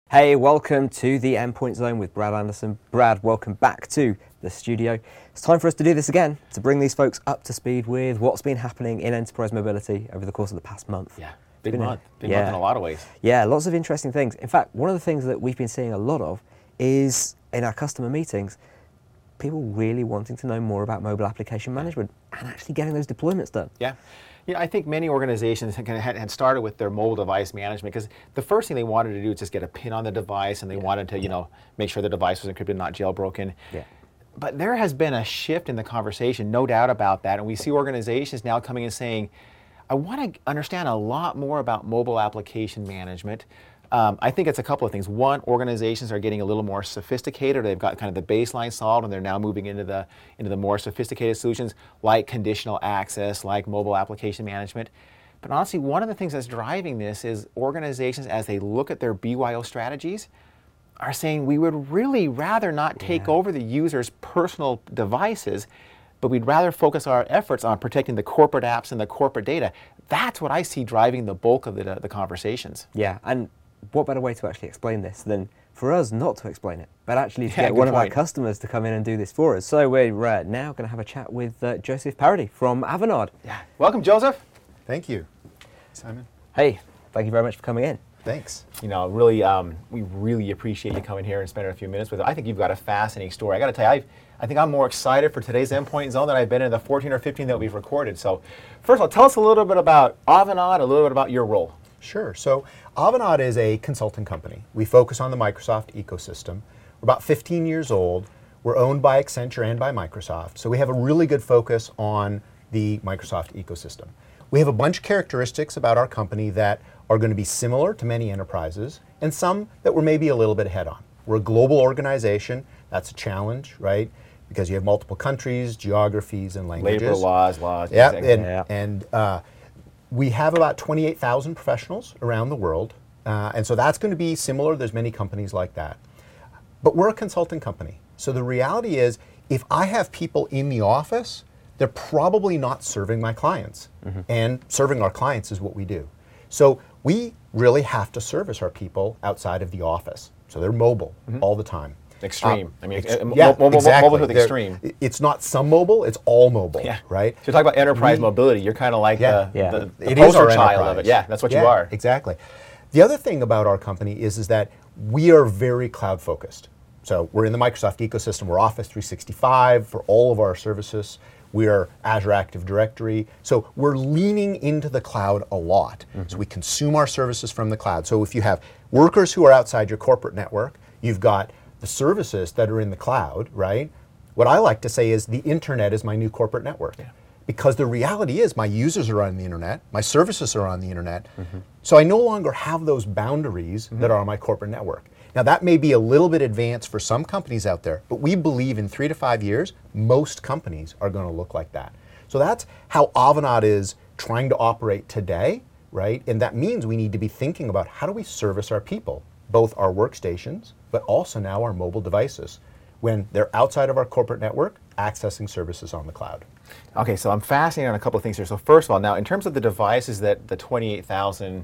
Hey, welcome to the Endpoint Zone with Brad Anderson. Brad, welcome back to the studio. It's time for us to do this again, to bring these folks up to speed with what's been happening in enterprise mobility over the course of the past month. Yeah, big month in a lot of ways. Yeah, lots of interesting things. In fact, one of the things that we've been seeing a lot of is in our customer meetings, people really wanting to know more about mobile application management and actually getting those deployments done. Yeah. I think many organizations had started with their mobile device management because the first thing they wanted to do is just get a pin on the device, and they wanted to, make sure the device was encrypted, not jailbroken. Yeah. But there has been a shift in the conversation, no doubt about that, and we see organizations now coming and saying, I want to understand a lot more about mobile application management. I think it's a couple of things. One, organizations are getting a little more sophisticated. They've got kind of the baseline solved, and they're now moving into the more sophisticated solutions like conditional access, like mobile application management. But honestly, one of the things that's driving this is organizations, as they look at their BYO strategies, are saying we would really rather not take over the user's personal devices, but we'd rather focus our efforts on protecting the corporate apps and the corporate data. That's what I see driving the bulk of the conversations. Yeah, and what better way to actually explain this than for us not to explain it, but actually to get one of our customers to come in and do this for us. So we're now going to have a chat with Joseph Parody from Avanade. Yeah. Welcome, Joseph. Thank you, Simon. Hey, thank you very much for coming in. Thanks. Really, we really appreciate you coming here and spending a few minutes with us. I think you've got a fascinating story. I got to tell you, I think I'm more excited for today's Endpoint Zone than I've been in the 14 or 15 that we've recorded. So first of all, tell us a little bit about Avanade, a little bit about your role. Sure. So Avanade is a consulting company. We focus on the Microsoft ecosystem. We're about 15 years old. We're owned by Accenture and by Microsoft. So we have a really good focus on the Microsoft ecosystem. We have a bunch of characteristics about our company that are going to be similar to many enterprises, and some that we're maybe a little bit ahead on. We're a global organization. That's a challenge, right? Because you have multiple countries, geographies, and languages. Labor laws. Yeah, exactly. and we have about 28,000 professionals around the world, and so that's going to be similar. There's many companies like that. But we're a consulting company. So the reality is, if I have people in the office, they're probably not serving my clients. Mm-hmm. And serving our clients is what we do. So we really have to service our people outside of the office. So they're mobile all the time. Extreme. Exactly. Mobile with extreme. It's not some mobile, it's all mobile, right? So you talk about enterprise mobility, you're kind of like the it is our child enterprise. of it. Yeah, that's what you are. Exactly. The other thing about our company is that we are very cloud focused. So we're in the Microsoft ecosystem. We're Office 365 for all of our services. We are Azure Active Directory. So we're leaning into the cloud a lot. Mm-hmm. So we consume our services from the cloud. So if you have workers who are outside your corporate network, you've got the services that are in the cloud, right? What I like to say is the internet is my new corporate network. Yeah. Because the reality is my users are on the internet, my services are on the internet, so I no longer have those boundaries that are on my corporate network. Now that may be a little bit advanced for some companies out there, but we believe in 3 to 5 years, most companies are going to look like that. So that's how Avanade is trying to operate today, right? And that means we need to be thinking about how do we service our people, both our workstations, but also now our mobile devices, when they're outside of our corporate network, accessing services on the cloud. Okay, so I'm fascinated on a couple of things here. So first of all, now in terms of the devices that the 28,000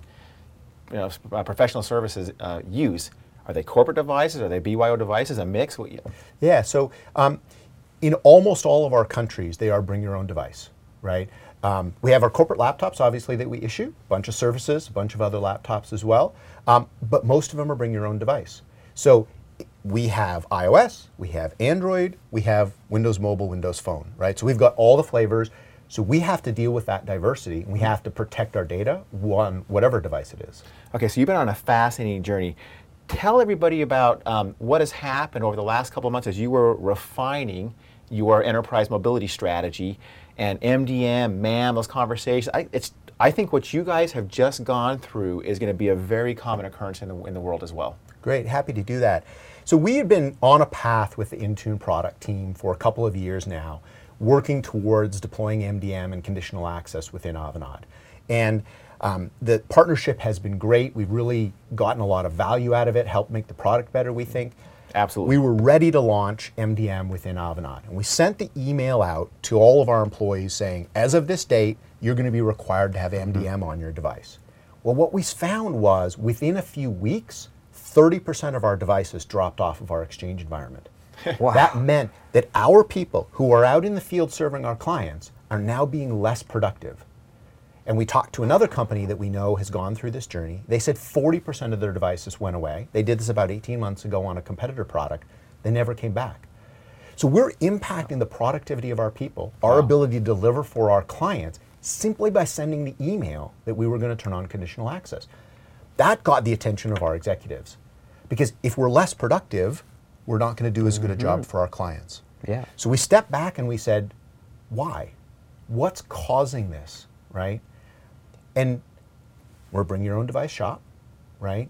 professional services use, are they corporate devices? Are they BYO devices? A mix? Yeah, so in almost all of our countries, they are bring your own device, right? We have our corporate laptops, obviously, that we issue, a bunch of services, a bunch of other laptops as well, but most of them are bring your own device. So we have iOS, we have Android, we have Windows Mobile, Windows Phone, right? So we've got all the flavors. So we have to deal with that diversity, and we have to protect our data on whatever device it is. Okay, so you've been on a fascinating journey. Tell everybody about what has happened over the last couple of months as you were refining your enterprise mobility strategy and MDM, MAM, those conversations. I think what you guys have just gone through is going to be a very common occurrence in the world as well. Great, happy to do that. So we have been on a path with the Intune product team for a couple of years now, working towards deploying MDM and conditional access within Avanade. And the partnership has been great. We've really gotten a lot of value out of it, helped make the product better, we think. Absolutely. We were ready to launch MDM within Avanade. And we sent the email out to all of our employees saying, as of this date, you're going to be required to have MDM on your device. Well, what we found was within a few weeks, 30% of our devices dropped off of our Exchange environment. Wow. That meant that our people who are out in the field serving our clients are now being less productive. And we talked to another company that we know has gone through this journey. They said 40% of their devices went away. They did this about 18 months ago on a competitor product. They never came back. So we're impacting the productivity of our people, our ability to deliver for our clients, simply by sending the email that we were going to turn on conditional access. That got the attention of our executives. Because if we're less productive, we're not going to do as good a job for our clients. Yeah. So we stepped back and we said, why? What's causing this, right? And we're a bring your own device shop, right?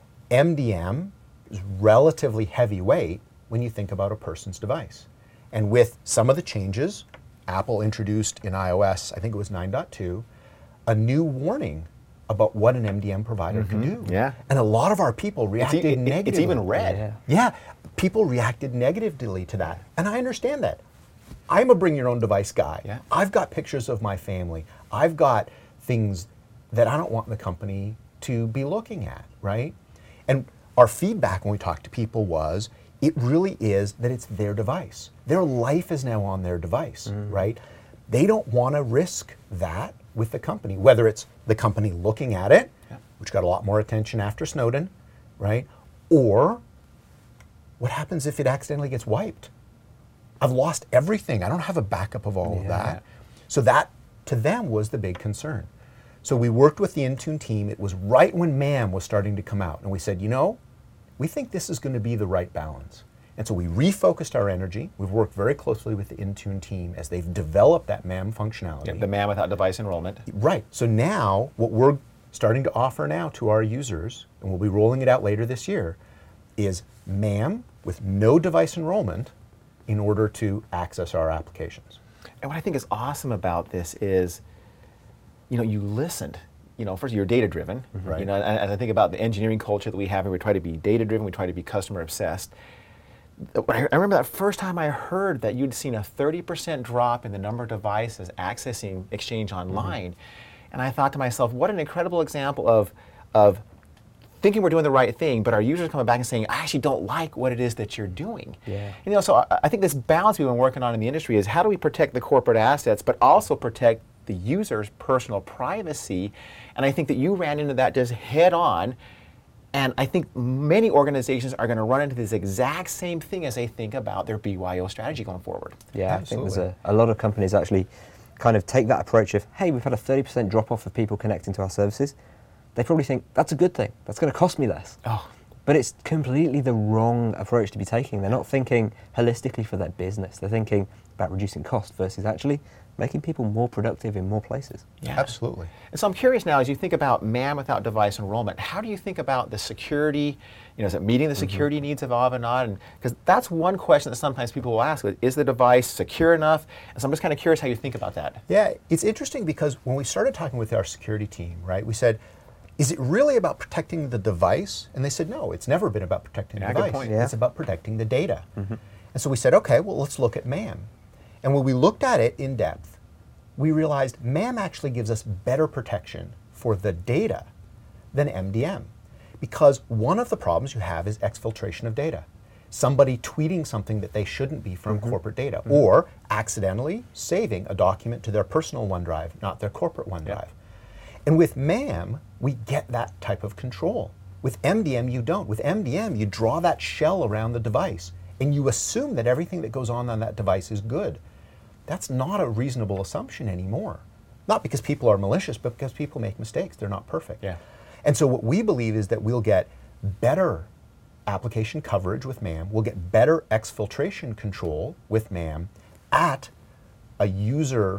MDM is relatively heavyweight when you think about a person's device. And with some of the changes, Apple introduced in iOS, I think it was 9.2, a new warning about what an MDM provider can do. Yeah. And a lot of our people reacted negatively. It's even red. Yeah, people reacted negatively to that. And I understand that. I'm a bring your own device guy. Yeah. I've got pictures of my family. I've got things that I don't want the company to be looking at, right? And our feedback when we talked to people was, it really is that it's their device. Their life is now on their device, right? They don't want to risk that with the company, whether it's the company looking at it, which got a lot more attention after Snowden, right? Or what happens if it accidentally gets wiped? I've lost everything. I don't have a backup of all of that. So that, to them, was the big concern. So we worked with the Intune team. It was right when MAM was starting to come out. And we said, you know, we think this is going to be the right balance. And so we refocused our energy. We've worked very closely with the Intune team as they've developed that MAM functionality. Yeah, the MAM without device enrollment. Right. So now what we're starting to offer now to our users, and we'll be rolling it out later this year, is MAM with no device enrollment in order to access our applications. And what I think is awesome about this is, you know, you listened. You know, first, you're data-driven. Right. You know, and I think about the engineering culture that we have, and we try to be data-driven, we try to be customer-obsessed. I remember that first time I heard that you'd seen a 30% drop in the number of devices accessing Exchange Online, and I thought to myself, what an incredible example of thinking we're doing the right thing, but our users coming back and saying, I actually don't like what it is that you're doing. Yeah. You know, so I think this balance we've been working on in the industry is how do we protect the corporate assets, but also protect the user's personal privacy. And I think that you ran into that just head on. And I think many organizations are going to run into this exact same thing as they think about their BYO strategy going forward. Yeah, Absolutely. I think there's a lot of companies actually kind of take that approach of, hey, we've had a 30% drop off of people connecting to our services. They probably think, that's a good thing. That's going to cost me less. Oh. But it's completely the wrong approach to be taking. They're not thinking holistically for their business. They're thinking about reducing cost versus actually making people more productive in more places. Yeah. Absolutely. And so I'm curious now, as you think about MAM without device enrollment, how do you think about the security? You know, is it meeting the security needs of Avanade? And because that's one question that sometimes people will ask: is the device secure enough? And so I'm just kind of curious how you think about that. Yeah, it's interesting because when we started talking with our security team, right, we said, is it really about protecting the device? And they said, no, it's never been about protecting the Yeah, good device. point. Yeah. It's about protecting the data. And so we said, okay, well, let's look at MAM. And when we looked at it in depth, we realized MAM actually gives us better protection for the data than MDM. Because one of the problems you have is exfiltration of data. Somebody tweeting something that they shouldn't be from corporate data, or accidentally saving a document to their personal OneDrive, not their corporate OneDrive. And with MAM, we get that type of control. With MDM, you don't. With MDM, you draw that shell around the device, and you assume that everything that goes on that device is good. That's not a reasonable assumption anymore. Not because people are malicious, but because people make mistakes. They're not perfect. Yeah. And so what we believe is that we'll get better application coverage with MAM, we'll get better exfiltration control with MAM at a user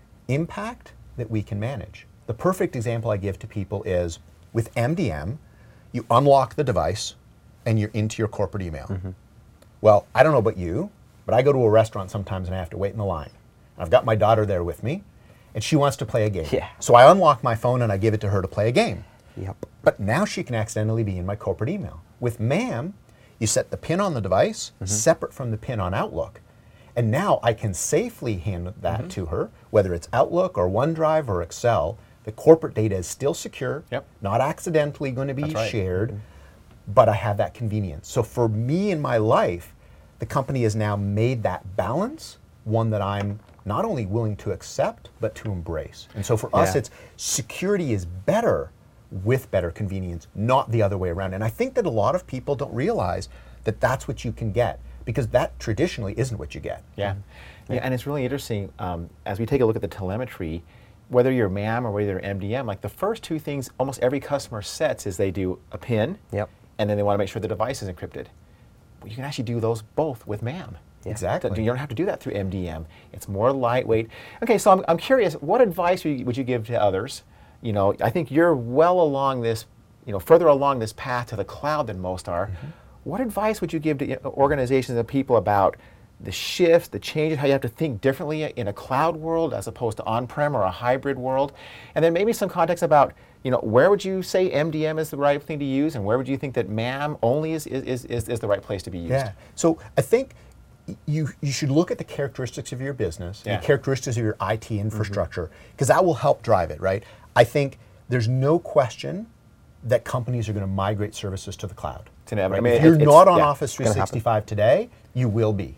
impact that we can manage. The perfect example I give to people is with MDM, you unlock the device and you're into your corporate email. Well, I don't know about you, but I go to a restaurant sometimes and I have to wait in the line. I've got my daughter there with me and she wants to play a game. Yeah. So I unlock my phone and I give it to her to play a game. Yep. But now she can accidentally be in my corporate email. With MAM, you set the PIN on the device separate from the PIN on Outlook. And now I can safely hand that to her, whether it's Outlook or OneDrive or Excel. The corporate data is still secure, Yep. not accidentally going to be That's right. shared. but I have that convenience. So for me in my life, the company has now made that balance one that I'm not only willing to accept, but to embrace. And so for us, Yeah. it's security is better with better convenience, not the other way around. And I think that a lot of people don't realize that that's what you can get, because that traditionally isn't what you get. Yeah. Yeah, and it's really interesting as we take a look at the telemetry, whether you're MAM or whether you're MDM, like the first two things almost every customer sets is they do a PIN, Yep. and then they want to make sure the device is encrypted. Well, you can actually do those both with MAM. Exactly. You don't have to do that through MDM. It's more lightweight. Okay, so I'm curious, what advice would you give to others? You know, I think you're well along this, further along this path to the cloud than most are. Mm-hmm. What advice would you give to organizations and people about the shifts, the changes, how you have to think differently in a cloud world as opposed to on-prem or a hybrid world? And then maybe some context about, where would you say MDM is the right thing to use, and where would you think that MAM only is the right place to be used? Yeah. So I think you should look at the characteristics of your business, Yeah. and the characteristics of your IT infrastructure, because that will help drive it, right? I think there's no question that companies are going to migrate services to the cloud. It's inevitable. Right? I mean, If you're it's- not on yeah, Office it's gonna happen. 365 today, you will be.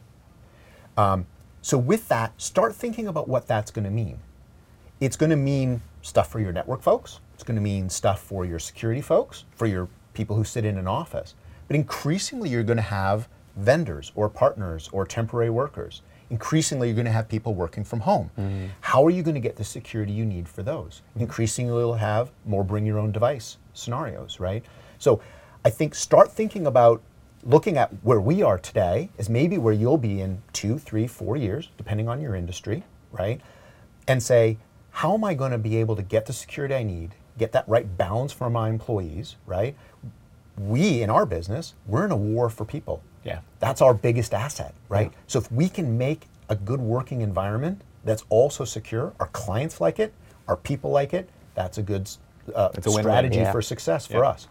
So with that, start thinking about what that's going to mean. It's going to mean stuff for your network folks. It's going to mean stuff for your security folks, for your people who sit in an office. But increasingly, you're going to have vendors or partners or temporary workers. Increasingly, you're going to have people working from home. How are you going to get the security you need for those? Increasingly, you'll have more bring your own device scenarios, right? So I think start thinking about looking at where we are today is maybe where you'll be in 2, 3, 4 years, depending on your industry, right? And say, how am I going to be able to get the security I need, get that right balance for my employees, right? We, in our business, we're in a war for people. Yeah. That's our biggest asset, right? So if we can make a good working environment that's also secure, our clients like it, our people like it, that's a good a win-win. strategy Yeah. for success for Yeah. us.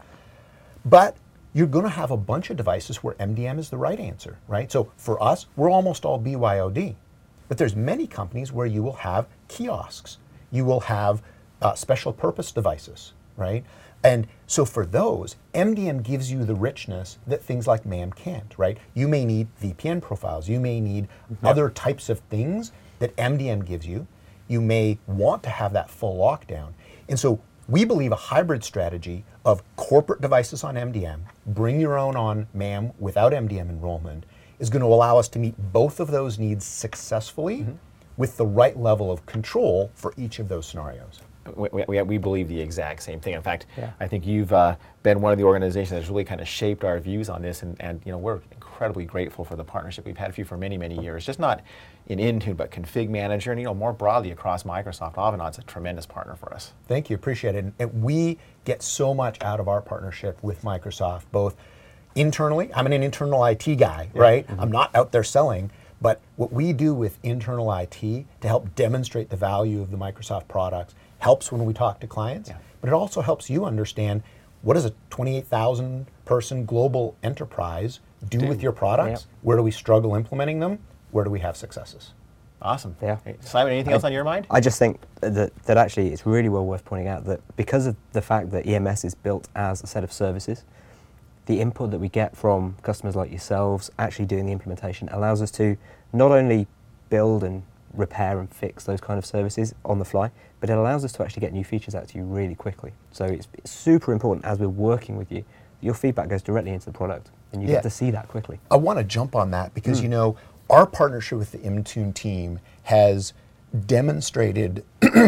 But you're going to have a bunch of devices where MDM is the right answer, right? So for us, we're almost all BYOD. But there's many companies where you will have kiosks. You will have special purpose devices, right? And so for those, MDM gives you the richness that things like MAM can't, right? You may need VPN profiles. You may need other types of things that MDM gives you. You may want to have that full lockdown. And so we believe a hybrid strategy of corporate devices on MDM, bring your own on MAM without MDM enrollment, is going to allow us to meet both of those needs successfully with the right level of control for each of those scenarios. We believe the exact same thing. In fact, Yeah. I think you've been one of the organizations that's really kind of shaped our views on this, and we're incredibly grateful for the partnership we've had with you for many, many years. Just not in Intune, but Config Manager, and more broadly across Microsoft. Avanad's a tremendous partner for us. Thank you, appreciate it. And we get so much out of our partnership with Microsoft, both internally. I'm an internal IT guy, right? I'm not out there selling, but what we do with internal IT to help demonstrate the value of the Microsoft products helps when we talk to clients, but it also helps you understand what does a 28,000 person global enterprise do with your products? Yep. Where do we struggle implementing them? Where do we have successes? Awesome. Yeah. Hey, Simon, anything else on your mind? I just think that actually it's really well worth pointing out that because of the fact that EMS is built as a set of services, the input that we get from customers like yourselves actually doing the implementation allows us to not only build and repair and fix those kind of services on the fly, but it allows us to actually get new features out to you really quickly. So it's super important as we're working with you, your feedback goes directly into the product and you Yeah. get to see that quickly. I want to jump on that because, our partnership with the Intune team has demonstrated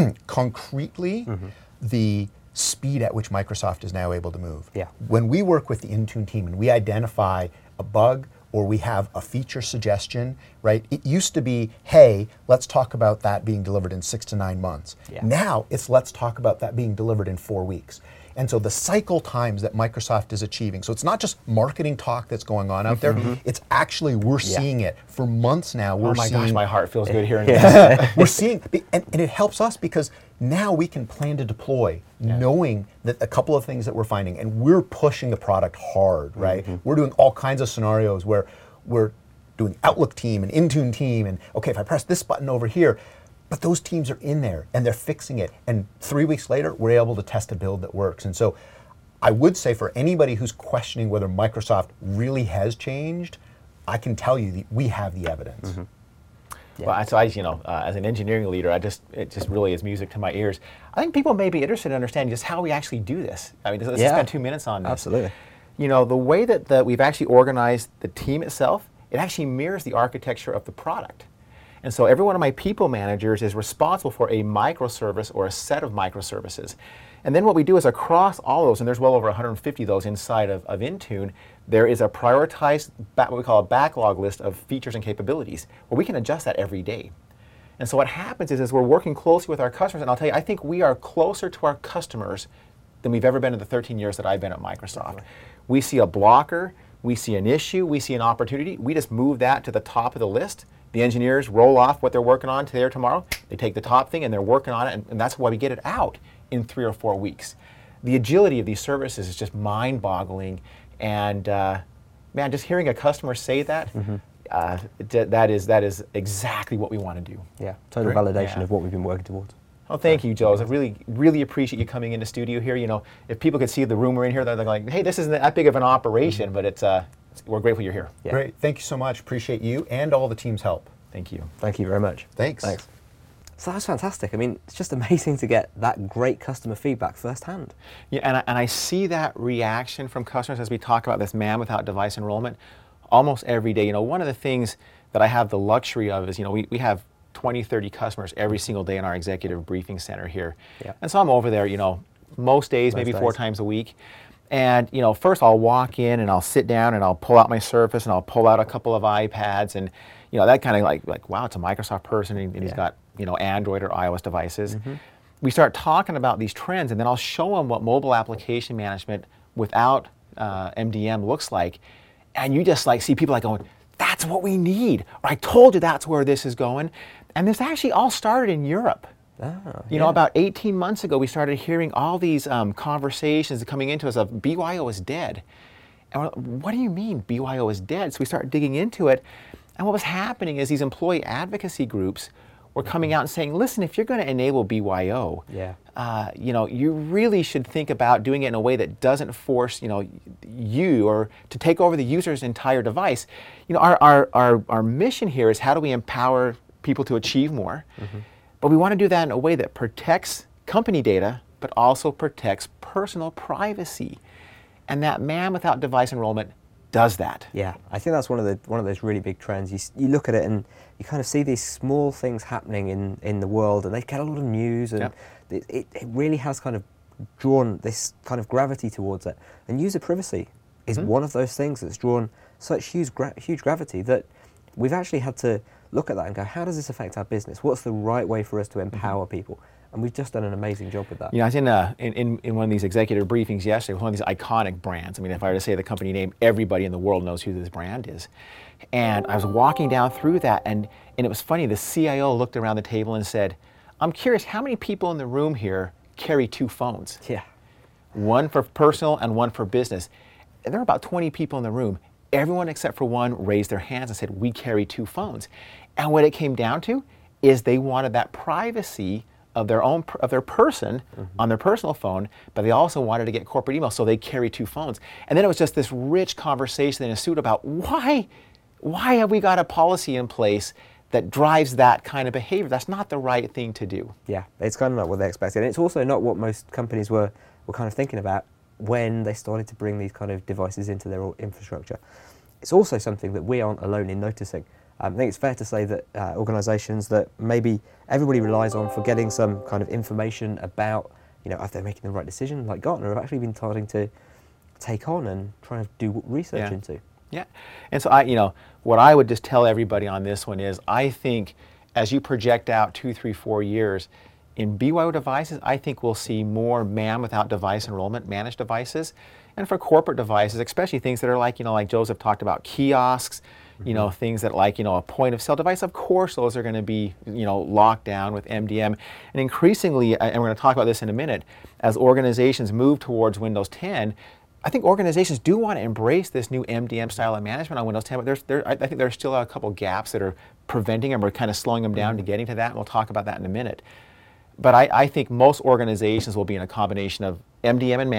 concretely the speed at which Microsoft is now able to move. Yeah. When we work with the Intune team and we identify a bug or we have a feature suggestion, right? It used to be, hey, let's talk about that being delivered in 6 to 9 months. Yeah. Now it's let's talk about that being delivered in 4 weeks. And so the cycle times that Microsoft is achieving, so it's not just marketing talk that's going on out there, it's actually, we're seeing it for months now. We're Oh my seeing, gosh, my heart feels good hearing this. we're seeing, and it helps us because now we can plan to deploy knowing that a couple of things that we're finding, and we're pushing the product hard, right? We're doing all kinds of scenarios where we're doing Outlook team and Intune team, and okay, if I press this button over here, but those teams are in there and they're fixing it. And 3 weeks later, we're able to test a build that works. And so I would say for anybody who's questioning whether Microsoft really has changed, I can tell you we have the evidence. Yeah. Well, so as an engineering leader, it just really is music to my ears. I think people may be interested in understanding just how we actually do this. I mean, let's just spend 2 minutes on this. Absolutely. The way that we've actually organized the team itself, it actually mirrors the architecture of the product. And so every one of my people managers is responsible for a microservice or a set of microservices. And then what we do is across all those, and there's well over 150 of those inside of Intune, there is a prioritized, what we call a backlog list of features and capabilities, where we can adjust that every day. And so what happens is we're working closely with our customers, and I'll tell you, I think we are closer to our customers than we've ever been in the 13 years that I've been at Microsoft. We see a blocker, we see an issue, we see an opportunity, we just move that to the top of the list. The engineers roll off what they're working on today or tomorrow, they take the top thing and they're working on it, and that's why we get it out in 3 or 4 weeks. The agility of these services is just mind-boggling, and man, just hearing a customer say that, that is exactly what we want to do. Yeah, total validation of what we've been working towards. Oh, thank you, Joe. I really appreciate you coming into studio here. If people could see the room we're in here, they're like, hey, this isn't that big of an operation, but we're grateful you're here. Yeah. Great. Thank you so much. Appreciate you and all the team's help. Thank you. Thank you very much. Thanks. So that was fantastic. I mean, it's just amazing to get that great customer feedback firsthand. Yeah, and I see that reaction from customers as we talk about this man without device enrollment almost every day. One of the things that I have the luxury of is, we have 20, 30 customers every single day in our executive briefing center here. Yeah. And so I'm over there, most days, maybe 4 times a week. And, first I'll walk in and I'll sit down and I'll pull out my Surface and I'll pull out a couple of iPads, and, that kind of like, wow, it's a Microsoft person, and he's got, Android or iOS devices. We start talking about these trends, and then I'll show them what mobile application management without MDM looks like. And you just see people going, that's what we need, or I told you that's where this is going. And this actually all started in Europe. About 18 months ago, we started hearing all these conversations coming into us of BYO is dead. And what do you mean BYO is dead? So we started digging into it. And what was happening is these employee advocacy groups were coming out and saying, listen, if you're going to enable BYO, you really should think about doing it in a way that doesn't force, you or to take over the user's entire device. Our mission here is how do we empower people to achieve more? But we want to do that in a way that protects company data, but also protects personal privacy. And that man without device enrollment does that. Yeah, I think that's one of those really big trends. You look at it and you kind of see these small things happening in the world, and they get a lot of news, and it really has kind of drawn this kind of gravity towards it. And user privacy is one of those things that's drawn such huge gravity that we've actually had to look at that and go, how does this affect our business? What's the right way for us to empower people? And we've just done an amazing job with that. I was in one of these executive briefings yesterday with one of these iconic brands. I mean, if I were to say the company name, everybody in the world knows who this brand is. And I was walking down through that, and it was funny. The CIO looked around the table and said, I'm curious, how many people in the room here carry 2 phones? Yeah. One for personal and one for business. And there were about 20 people in the room. Everyone except for one raised their hands and said, we carry 2 phones. And what it came down to is they wanted that privacy of their person on their personal phone, but they also wanted to get corporate email, so they carry 2 phones. And then it was just this rich conversation that ensued about why have we got a policy in place that drives that kind of behavior? That's not the right thing to do. Yeah, it's kind of not what they expected. And it's also not what most companies were kind of thinking about when they started to bring these kind of devices into their infrastructure. It's also something that we aren't alone in noticing. I think it's fair to say that organisations that maybe everybody relies on for getting some kind of information about, if they're making the right decision, like Gartner, have actually been starting to take on and trying to do research into. Yeah, and so what I would just tell everybody on this one is, I think as you project out 2, 3, 4 years, in BYO devices, I think we'll see more man without device enrollment managed devices. And for corporate devices, especially things that are like Joseph talked about, kiosks, things that a point of sale device, of course those are going to be, locked down with MDM. And increasingly, and we're going to talk about this in a minute, as organizations move towards Windows 10, I think organizations do want to embrace this new MDM style of management on Windows 10, but I think there's still a couple gaps that are preventing them or kind of slowing them down to getting to that, and we'll talk about that in a minute. But I think most organizations will be in a combination of MDM and MAM,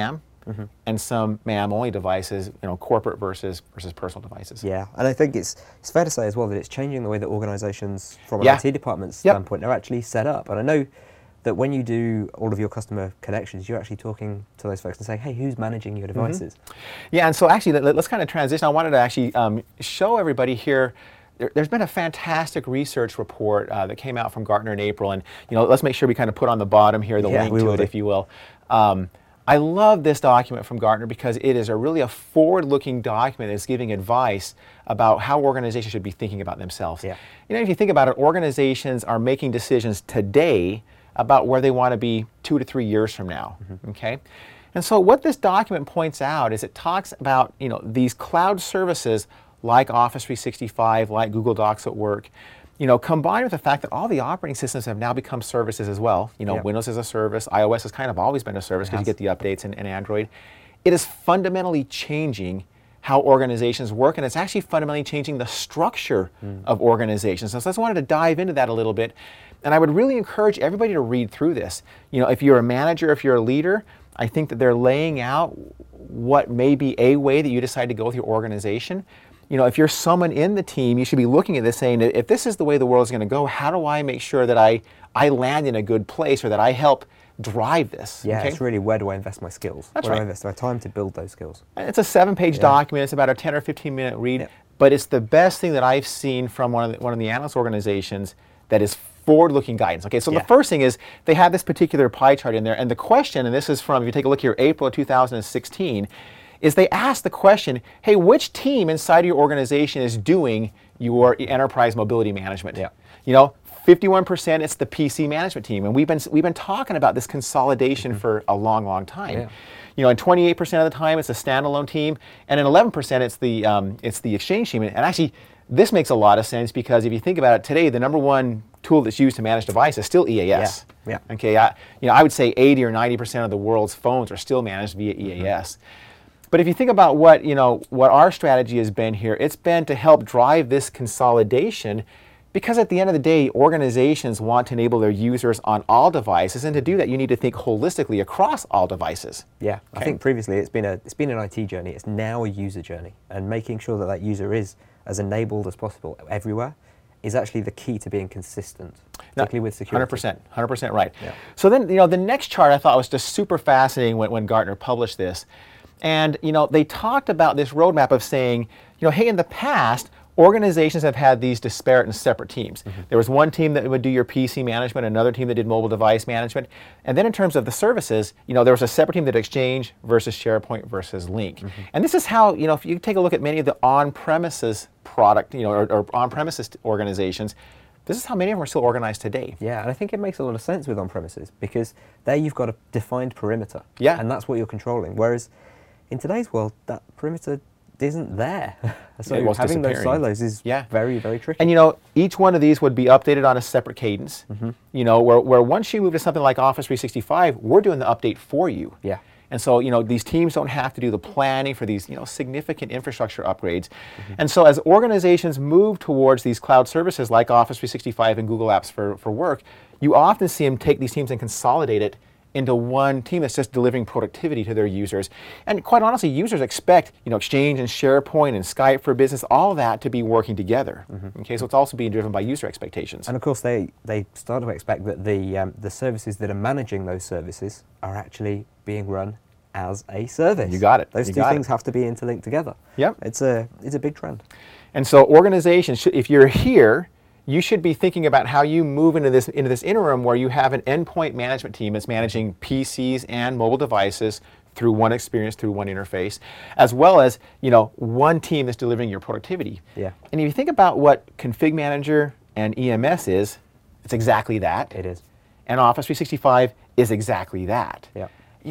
and some MAM-only devices, corporate versus personal devices. Yeah, and I think it's fair to say as well that it's changing the way that organisations, from an Yeah. IT department Yep. standpoint, are actually set up. And I know that when you do all of your customer connections, you're actually talking to those folks and saying, hey, who's managing your devices? Yeah, and so actually, let's kind of transition. I wanted to actually show everybody here. There's been a fantastic research report that came out from Gartner in April, and let's make sure we kind of put on the bottom here the Yeah, link we to will it, do. if you will. I love this document from Gartner because it is really a forward-looking document that's giving advice about how organizations should be thinking about themselves. Yeah. If you think about it, organizations are making decisions today about where they want to be 2 to 3 years from now. Okay. And so what this document points out is it talks about these cloud services like Office 365, like Google Docs at Work, combined with the fact that all the operating systems have now become services as well. Yeah. Windows is a service, iOS has kind of always been a service because you has. get the updates, and Android. It is fundamentally changing how organizations work, and it's actually fundamentally changing the structure of organizations. So I just wanted to dive into that a little bit, and I would really encourage everybody to read through this. If you're a manager, if you're a leader, I think that they're laying out what may be a way that you decide to go with your organization. If you're someone in the team, you should be looking at this saying, if this is the way the world is going to go, how do I make sure that I land in a good place, or that I help drive this? Yeah, okay? it's really, where do I invest my skills? That's where do right. I invest my time to build those skills? It's a 7-page document. It's about a 10 or 15-minute read, Yep. but it's the best thing that I've seen from one of the analyst organizations that is forward-looking guidance. Okay, so Yeah. the first thing is they have this particular pie chart in there, and the question, and this is from, if you take a look here, April of 2016, is they asked the question, hey, which team inside of your organization is doing your enterprise mobility management? Yeah. 51% it's the PC management team, and we've been talking about this consolidation for a long, long time. Yeah. And 28% of the time it's a standalone team, and in 11% it's the Exchange team. And actually, this makes a lot of sense because if you think about it today, the number one tool that's used to manage devices is still EAS. Yeah. Okay. I would say 80 or 90% of the world's phones are still managed via EAS. But if you think about what our strategy has been here, it's been to help drive this consolidation, because at the end of the day, organizations want to enable their users on all devices, and to do that, you need to think holistically across all devices. Yeah, I Okay. think previously it's been an IT journey. It's now a user journey, and making sure that user is as enabled as possible everywhere is actually the key to being consistent, particularly with security. 100% right. Yeah. So then, the next chart I thought was just super fascinating when Gartner published this. And, they talked about this roadmap of saying, hey, in the past, organizations have had these disparate and separate teams. There was one team that would do your PC management, another team that did mobile device management. And then in terms of the services, there was a separate team that did Exchange versus SharePoint versus Lync. And this is how, if you take a look at many of the on-premises product, or on-premises organizations, this is how many of them are still organized today. Yeah, and I think it makes a lot of sense with on-premises, because there you've got a defined perimeter. Yeah. And that's what you're controlling. Whereas in today's world, that perimeter isn't there. So well, it's having those disappearing. silos is Yeah. very, very tricky. And each one of these would be updated on a separate cadence. Where once you move to something like Office 365, we're doing the update for you. Yeah. And so, these teams don't have to do the planning for these, significant infrastructure upgrades. And so as organizations move towards these cloud services like Office 365 and Google Apps for Work, you often see them take these teams and consolidate it into one team that's just delivering productivity to their users. And quite honestly, users expect, Exchange and SharePoint and Skype for Business, all that to be working together. Okay, so it's also being driven by user expectations. And of course, they start to expect that the services that are managing those services are actually being run as a service. You got it. Those You two got things it. have to be interlinked together. Yep. It's a big trend. And so organizations, if you're here, you should be thinking about how you move into this interim where you have an endpoint management team that's managing PCs and mobile devices through one experience, through one interface, as well as one team that's delivering your productivity. Yeah. And if you think about what Config Manager and EMS is, it's exactly that. It is. And Office 365 is exactly that. Yeah.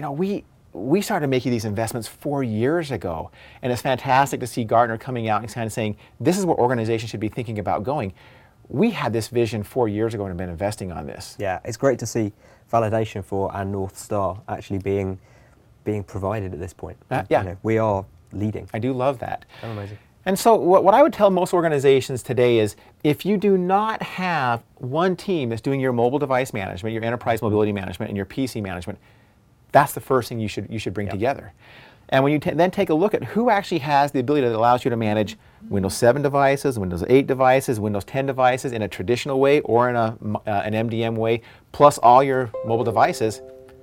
We started making these investments 4 years ago, and it's fantastic to see Gartner coming out and kind of saying, this is what organizations should be thinking about going. We had this vision 4 years ago and have been investing on this. Yeah, it's great to see validation for our North Star actually being provided at this point. Yeah. We are leading. I do love that. Amazing. And so what I would tell most organizations today is, if you do not have one team that's doing your mobile device management, your enterprise mobility management, and your PC management, That's the first thing you should bring together. And when you then take a look at who actually has the ability that allows you to manage Windows 7 devices, Windows 8 devices, Windows 10 devices in a traditional way or in an MDM way, plus all your mobile devices,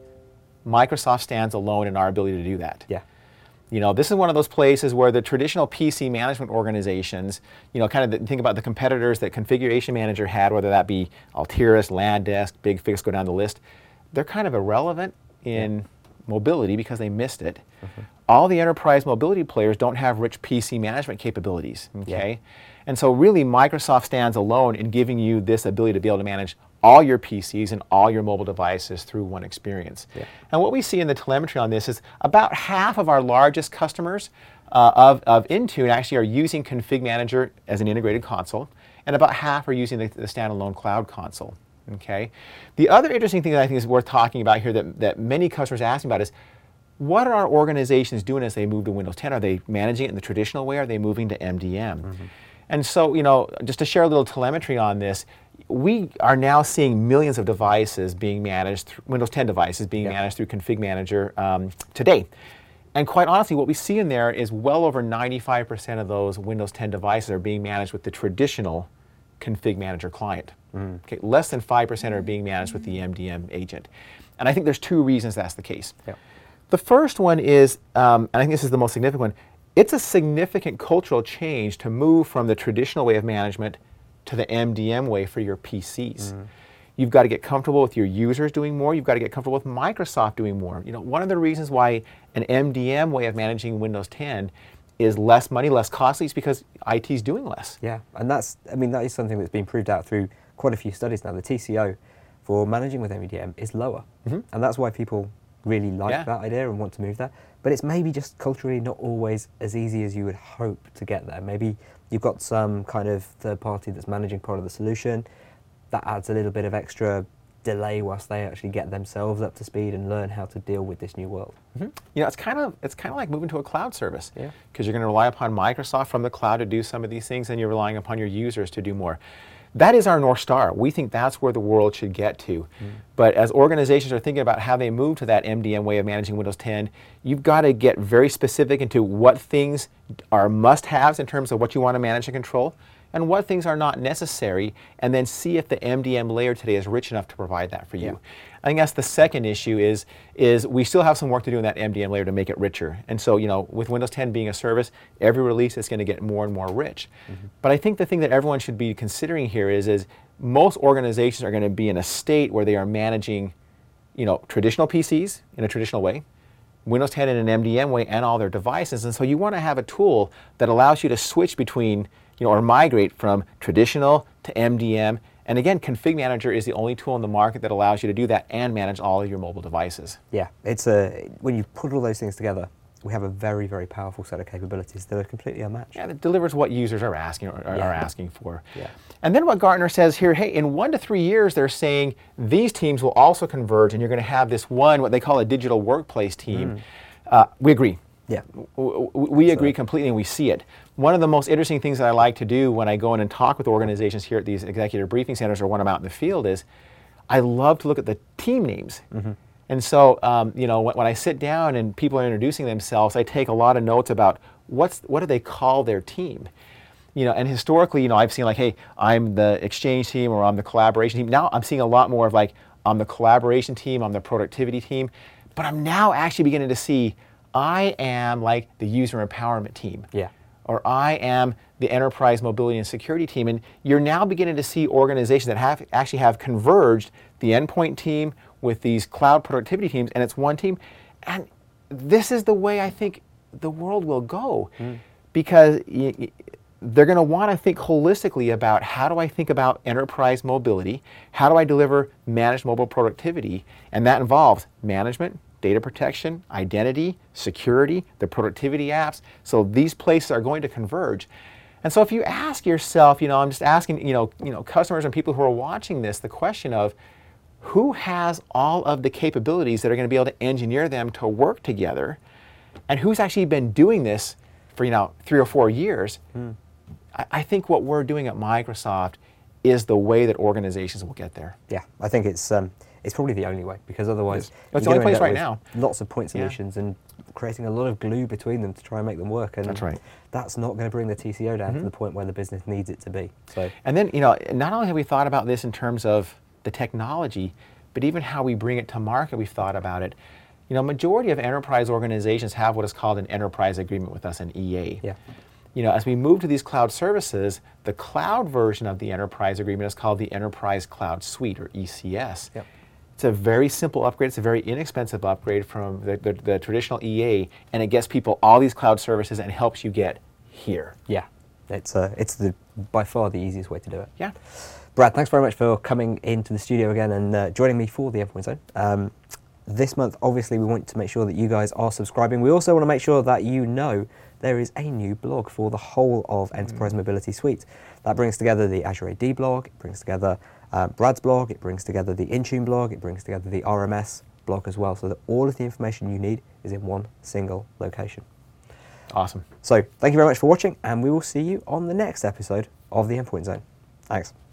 Microsoft stands alone in our ability to do that. Yeah. You know, this is one of those places where the traditional PC management organizations, you know, kind of think about the competitors that Configuration Manager had, whether that be Altiris, LANDesk, BigFix, go down the list, they're kind of irrelevant in mobility because they missed it. All the enterprise mobility players don't have rich PC management capabilities, okay? And so really Microsoft stands alone in giving you this ability to be able to manage all your PCs and all your mobile devices through one experience. And what we see in the telemetry on this is about half of our largest customers of Intune actually are using Config Manager as an integrated console, and about half are using the standalone cloud console. Okay. The other interesting thing that I think is worth talking about here that many customers are asking about is, what are our organizations doing as they move to Windows 10? Are they managing it in the traditional way? Or are they moving to MDM? And so, you know, just to share a little telemetry on this, we are now seeing millions of devices being managed, Windows 10 devices being managed through Config Manager today. And quite honestly, what we see in there is well over 95% of those Windows 10 devices are being managed with the traditional Config Manager client. Okay, less than 5% are being managed with the MDM agent. And I think there's two reasons that's the case. The first one is, and I think this is the most significant one, it's a significant cultural change to move from the traditional way of management to the MDM way for your PCs. You've got to get comfortable with your users doing more. You've got to get comfortable with Microsoft doing more. You know, one of the reasons why an MDM way of managing Windows 10 is less money, less costly, is because IT is doing less. Yeah, and that is something that's been proved out through quite a few studies now. The TCO for managing with MDM is lower, and that's why people really like that idea and want to move there. But it's maybe just culturally not always as easy as you would hope to get there. Maybe you've got some kind of third party that's managing part of the solution. That adds a little bit of extra delay whilst they actually get themselves up to speed and learn how to deal with this new world. You know, it's kind of like moving to a cloud service, because you're going to rely upon Microsoft from the cloud to do some of these things, and you're relying upon your users to do more. That is our North Star. We think that's where the world should get to. But as organizations are thinking about how they move to that MDM way of managing Windows 10, you've got to get very specific into what things are must-haves in terms of what you want to manage and control, and what things are not necessary, and then see if the MDM layer today is rich enough to provide that for you. I think that's the second issue is we still have some work to do in that MDM layer to make it richer. And so, you know, with Windows 10 being a service, every release is going to get more and more rich. But I think the thing that everyone should be considering here is most organizations are going to be in a state where they are managing, you know, traditional PCs in a traditional way, Windows 10 in an MDM way, and all their devices. And so you want to have a tool that allows you to switch between, you know, or migrate from traditional to MDM. And again, Config Manager is the only tool in the market that allows you to do that and manage all of your mobile devices. Yeah, it's when you put all those things together, we have a very, very powerful set of capabilities that are completely unmatched. Yeah, that delivers what users are asking for. And then what Gartner says here, hey, in 1 to 3 years, they're saying these teams will also converge, and you're going to have this one, what they call a digital workplace team. We agree. Yeah. We agree completely, and we see it. One of the most interesting things that I like to do when I go in and talk with organizations here at these executive briefing centers or when I'm out in the field is I love to look at the team names. And so, you know, when I sit down and people are introducing themselves, I take a lot of notes about what do they call their team. You know, and historically, you know, I've seen like, hey, I'm the exchange team or I'm the collaboration team. Now I'm seeing a lot more of like, I'm the collaboration team, I'm the productivity team. But I'm now actually beginning to see I am like the user empowerment team. Or I am the enterprise mobility and security team. And you're now beginning to see organizations that actually have converged the endpoint team with these cloud productivity teams, and it's one team. And this is the way I think the world will go, because they're going to want to think holistically about how do I think about enterprise mobility, how do I deliver managed mobile productivity, and that involves management, data protection, identity, security, the productivity apps. So these places are going to converge. And so if you ask yourself, you know, I'm just asking, you know, customers and people who are watching this, the question of who has all of the capabilities that are going to be able to engineer them to work together, and who's actually been doing this for, you know, 3 or 4 years. I think what we're doing at Microsoft is the way that organizations will get there. Yeah, I think it's it's probably the only way, because otherwise It's the you're only gonna place end up right with now. lots of point solutions and creating a lot of glue between them to try and make them work. And That's right. that's not going to bring the TCO down to the point where the business needs it to be. So And then, not only have we thought about this in terms of the technology, but even how we bring it to market, we've thought about it. Majority of enterprise organizations have what is called an enterprise agreement with us, an EA. yeah, As we move to these cloud services, the cloud version of the enterprise agreement is called the Enterprise Cloud Suite, or ECS. Yep. It's a very simple upgrade. It's a very inexpensive upgrade from the traditional EA, and it gets people all these cloud services and helps you get here. yeah, it's by far the easiest way to do it. Yeah. Brad, thanks very much for coming into the studio again and joining me for the Endpoint Zone. This month, obviously, we want to make sure that you guys are subscribing. We also want to make sure that there is a new blog for the whole of Enterprise Mobility Suite. That brings together the Azure AD blog, it brings together Brad's blog, it brings together the Intune blog, it brings together the RMS blog as well, so that all of the information you need is in one single location. Awesome. So thank you very much for watching, and we will see you on the next episode of the Endpoint Zone. Thanks.